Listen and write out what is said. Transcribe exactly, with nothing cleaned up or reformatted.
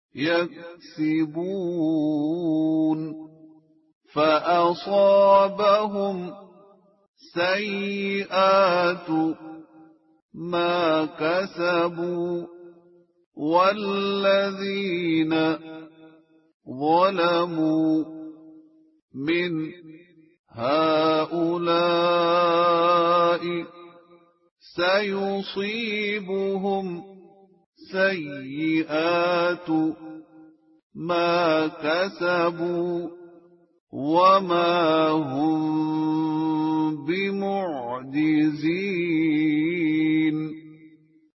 يكسبون فأصابهم سيئات ما كسبوا والذين ظلموا من هؤلاء سيصيبهم سيئات ما كسبوا وما هم بمعجزين